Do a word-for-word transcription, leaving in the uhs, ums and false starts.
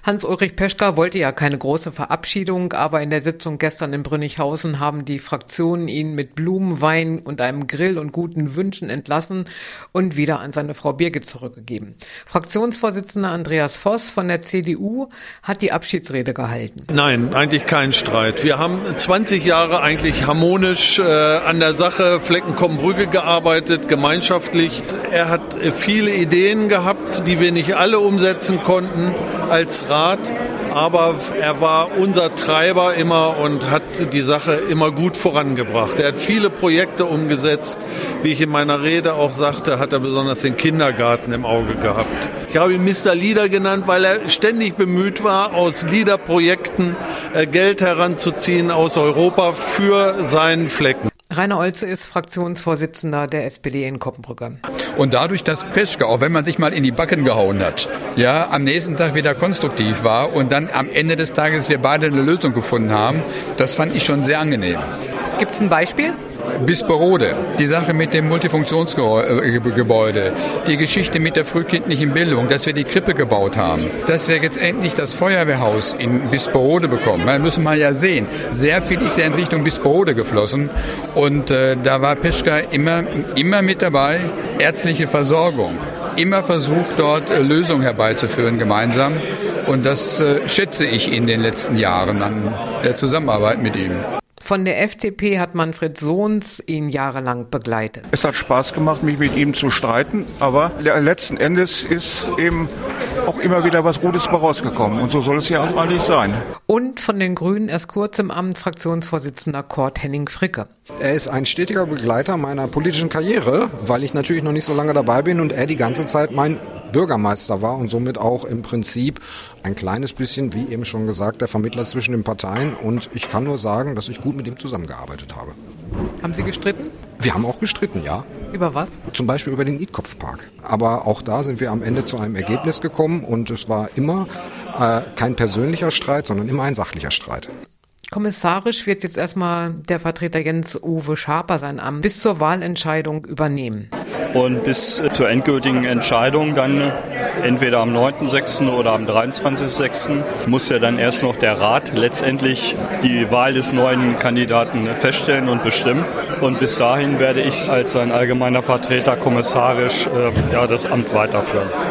Hans-Ulrich Peschka wollte ja keine große Verabschiedung, aber in der Sitzung gestern in Brünnighausen haben die Fraktionen ihn mit Blumen, Wein und einem Grill und guten Wünschen entlassen und wieder an seine Frau Birgit zurückgegeben. Fraktionsvorsitzender Andreas Voss von der C D U hat die Abschiedsrede gehalten. Nein, eigentlich kein Streit. Wir haben zwanzig Jahre eigentlich harmonisch äh, an der Sache Fleckenkommen-Brügge gearbeitet, gemeinschaftlich. Er hat viele Ideen gehabt, die wir nicht alle umsetzen konnten als Rat, aber er war unser Treiber immer und hat die Sache immer gut vorangebracht. Er hat viele Projekte umgesetzt. Wie ich in meiner Rede auch sagte, hat er besonders den Kindergarten im Auge gehabt. Ich habe ihn Mister Lieder genannt, weil er ständig bemüht war, aus Liederprojekten Geld heranzuziehen aus Europa für seinen Flecken. Rainer Olze ist Fraktionsvorsitzender der S P D in Koppenbrügge. Und dadurch, dass Peschka, auch wenn man sich mal in die Backen gehauen hat, ja, am nächsten Tag wieder konstruktiv war und dann am Ende des Tages wir beide eine Lösung gefunden haben, das fand ich schon sehr angenehm. Gibt es ein Beispiel? Bisperode, die Sache mit dem Multifunktionsgebäude, die Geschichte mit der frühkindlichen Bildung, dass wir die Krippe gebaut haben, dass wir jetzt endlich das Feuerwehrhaus in Bisperode bekommen. Da müssen wir ja sehen, sehr viel ist ja in Richtung Bisperode geflossen und äh, da war Peschka immer, immer mit dabei, ärztliche Versorgung, immer versucht dort äh, Lösungen herbeizuführen gemeinsam und das äh, schätze ich in den letzten Jahren an der Zusammenarbeit mit ihm. Von der F D P hat Manfred Sohns ihn jahrelang begleitet. Es hat Spaß gemacht, mich mit ihm zu streiten, aber letzten Endes ist eben auch immer wieder was Gutes bei rausgekommen. Und so soll es ja auch eigentlich sein. Und von den Grünen erst kurz im Amt Fraktionsvorsitzender Kurt Henning-Fricke. Er ist ein stetiger Begleiter meiner politischen Karriere, weil ich natürlich noch nicht so lange dabei bin und er die ganze Zeit mein Bürgermeister war und somit auch im Prinzip ein kleines bisschen, wie eben schon gesagt, der Vermittler zwischen den Parteien. Und ich kann nur sagen, dass ich gut mit ihm zusammengearbeitet habe. Haben Sie gestritten? Wir haben auch gestritten, ja. Über was? Zum Beispiel über den Itkopfpark. Aber auch da sind wir am Ende zu einem Ergebnis gekommen und es war immer äh, kein persönlicher Streit, sondern immer ein sachlicher Streit. Kommissarisch wird jetzt erstmal der Vertreter Jens-Uwe Schaper sein Amt bis zur Wahlentscheidung übernehmen. Und bis zur endgültigen Entscheidung dann entweder am neunten sechsten oder am dreiundzwanzigsten sechsten muss ja dann erst noch der Rat letztendlich die Wahl des neuen Kandidaten feststellen und bestimmen. Und bis dahin werde ich als sein allgemeiner Vertreter kommissarisch äh, ja, das Amt weiterführen.